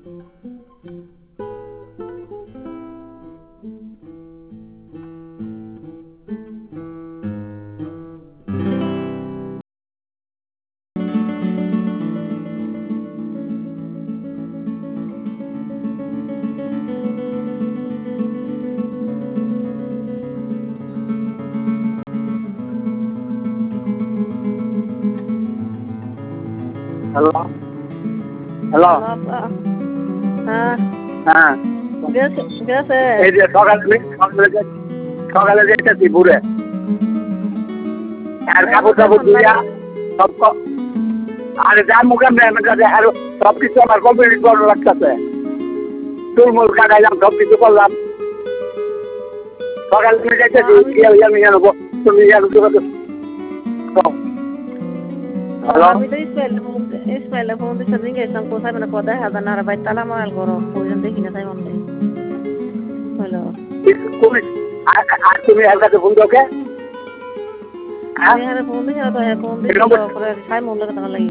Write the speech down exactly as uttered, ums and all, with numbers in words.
hello hello হ্যাঁ হ্যাঁ গেছে গেছে এই যে সকালে সকালে সকালে যেতেছি ঘুরে আর কাপড় টাপড় দিয়া সব আরে যার মুখে মেয়ের কাছে আর সব কিছু আমার কমপ্লিট করার লাগতেছে চুলমুল কাটাইলাম সব কিছু করলাম সকালে তুমি যাইতেছি আমি জানবো তুমি জানো আমি তো ইসমাইল ইসমাইল ফোন দিছে দিন গেছিলাম কোথায় মানে কোথায় হাজার না ভাই তালা মারাল করো প্রয়োজন দেখি না তাই মনে হলো আর তুমি এর কাছে ফোন দাও কে আমি আর ফোন দিই না তো ফোন দিই তারপরে সাই মূল্য কথা লাগি